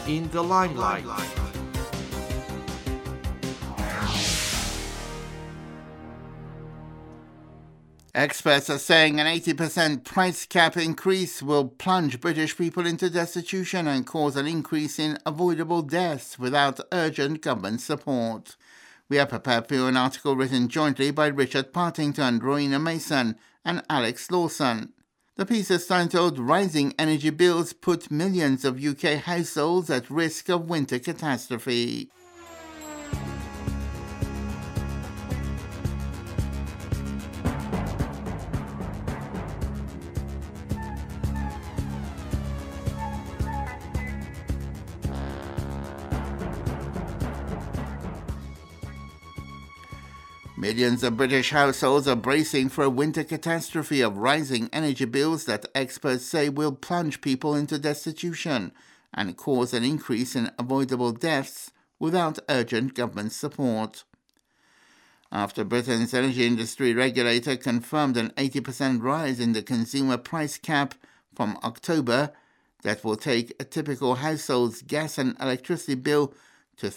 in the limelight. Experts are saying an 80% price cap increase will plunge British people into destitution and cause an increase in avoidable deaths without urgent government support. We are prepared for you an article written jointly by Richard Partington, Rowena Mason and Alex Lawson. The piece is titled "Rising Energy Bills Put Millions of UK Households at Risk of Winter Catastrophe." Millions of British households are bracing for a winter catastrophe of rising energy bills that experts say will plunge people into destitution and cause an increase in avoidable deaths without urgent government support. After Britain's energy industry regulator confirmed an 80% rise in the consumer price cap from October that will take a typical household's gas and electricity bill to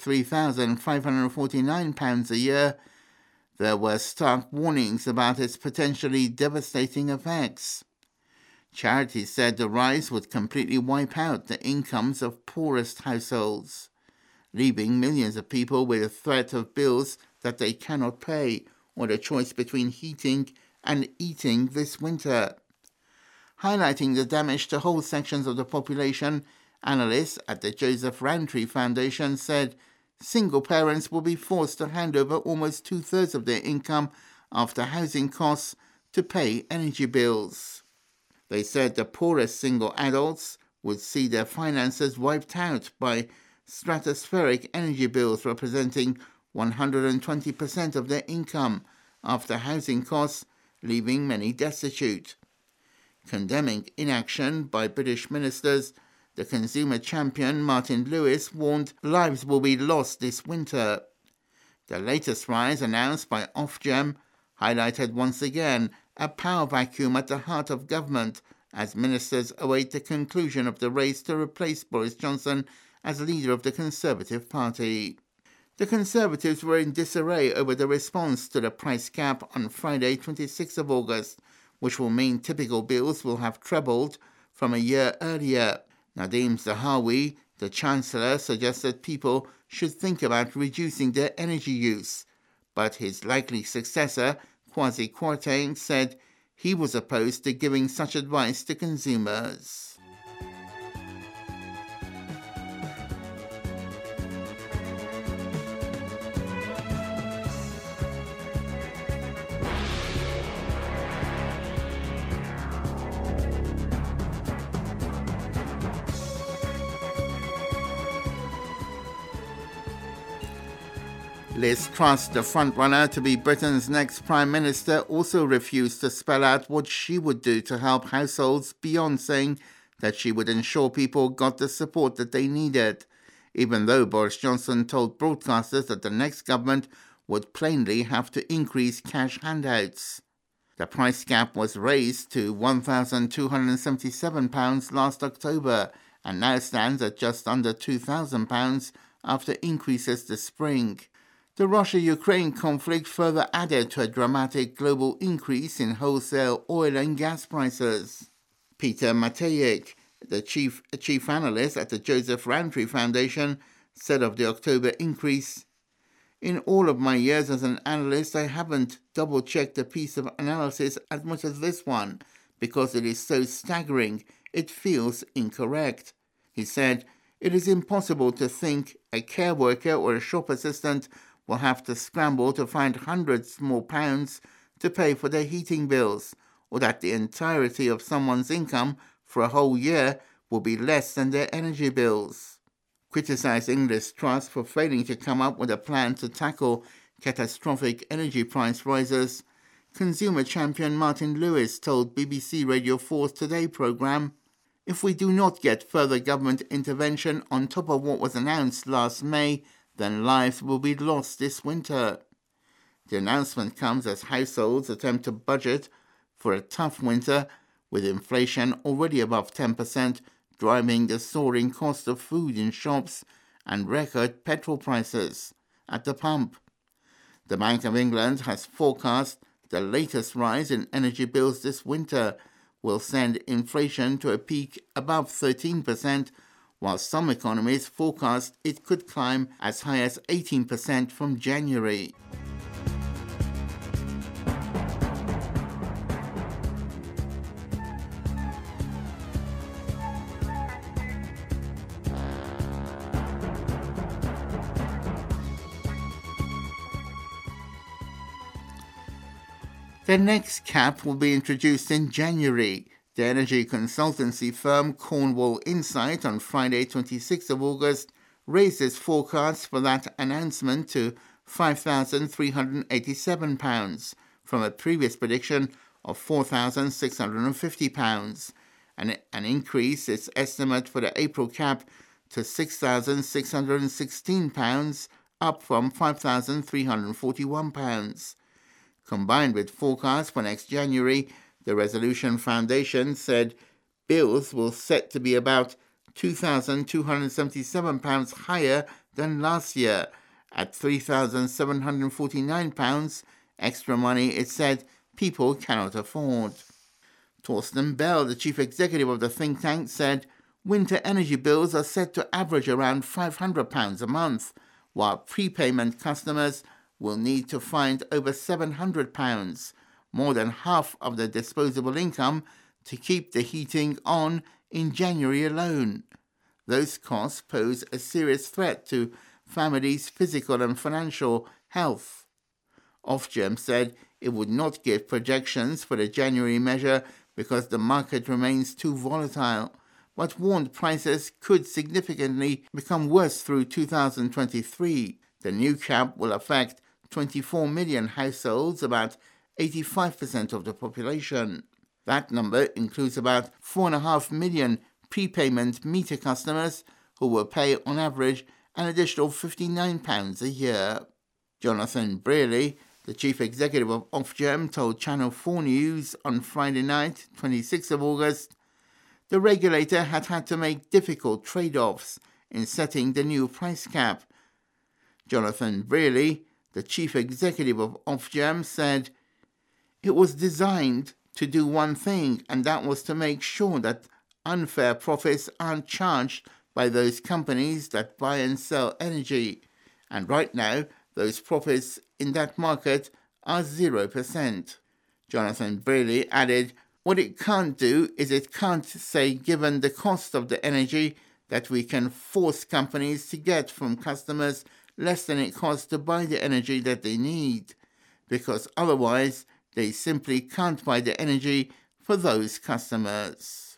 £3,549 a year, there were stark warnings about its potentially devastating effects. Charities said the rise would completely wipe out the incomes of poorest households, leaving millions of people with a threat of bills that they cannot pay or the choice between heating and eating this winter. Highlighting the damage to whole sections of the population, analysts at the Joseph Rowntree Foundation said single parents will be forced to hand over almost two-thirds of their income after housing costs to pay energy bills. They said the poorest single adults would see their finances wiped out by stratospheric energy bills representing 120% of their income after housing costs, leaving many destitute. Condemning inaction by British ministers, the consumer champion Martin Lewis warned lives will be lost this winter. The latest rise announced by Ofgem highlighted once again a power vacuum at the heart of government as ministers await the conclusion of the race to replace Boris Johnson as leader of the Conservative Party. The Conservatives were in disarray over the response to the price cap on Friday, 26th of August, which will mean typical bills will have trebled from a year earlier. Nadhim Zahawi, the Chancellor, suggested people should think about reducing their energy use, but his likely successor, Kwasi Kwarteng, said he was opposed to giving such advice to consumers. Liz Truss, the frontrunner to be Britain's next Prime Minister, also refused to spell out what she would do to help households beyond saying that she would ensure people got the support that they needed, even though Boris Johnson told broadcasters that the next government would plainly have to increase cash handouts. The price cap was raised to £1,277 last October and now stands at just under £2,000 after increases this spring. The Russia-Ukraine conflict further added to a dramatic global increase in wholesale oil and gas prices. Peter Matejek, the chief analyst at the Joseph Rowntree Foundation, said of the October increase, "In all of my years as an analyst, I haven't double-checked a piece of analysis as much as this one, because it is so staggering, it feels incorrect." He said, "It is impossible to think a care worker or a shop assistant will have to scramble to find hundreds more pounds to pay for their heating bills, or that the entirety of someone's income for a whole year will be less than their energy bills." Criticising Liz Truss for failing to come up with a plan to tackle catastrophic energy price rises, consumer champion Martin Lewis told BBC Radio 4's Today programme, "If we do not get further government intervention on top of what was announced last May, then lives will be lost this winter." The announcement comes as households attempt to budget for a tough winter, with inflation already above 10%, driving the soaring cost of food in shops and record petrol prices at the pump. The Bank of England has forecast the latest rise in energy bills this winter will send inflation to a peak above 13%, while some economists forecast it could climb as high as 18% from January. The next cap will be introduced in January. The energy consultancy firm Cornwall Insight on Friday, 26th of August, raised its forecast for that announcement to £5,387 from a previous prediction of £4,650, and increased its estimate for the April cap to £6,616, up from £5,341. Combined with forecasts for next January, the Resolution Foundation said bills will set to be about £2,277 higher than last year, at £3,749, extra money it said people cannot afford. Torsten Bell, the chief executive of the think tank, said winter energy bills are set to average around £500 a month, while prepayment customers will need to find over £700, more than half of their disposable income, to keep the heating on in January alone. Those costs pose a serious threat to families' physical and financial health. Ofgem said it would not give projections for the January measure because the market remains too volatile, but warned prices could significantly become worse through 2023. The new cap will affect 24 million households, about 85% of the population. That number includes about 4.5 million prepayment meter customers who will pay on average an additional £59 a year. Jonathan Brearley, the chief executive of Ofgem, told Channel 4 News on Friday night, 26th of August, the regulator had to make difficult trade-offs in setting the new price cap. Jonathan Brearley, the chief executive of Ofgem, said it was designed to do one thing, and that was to make sure that unfair profits aren't charged by those companies that buy and sell energy. And right now, those profits in that market are 0%. Jonathan Brearley added, what it can't do is it can't say, given the cost of the energy, that we can force companies to get from customers less than it costs to buy the energy that they need, because otherwise they simply can't buy the energy for those customers.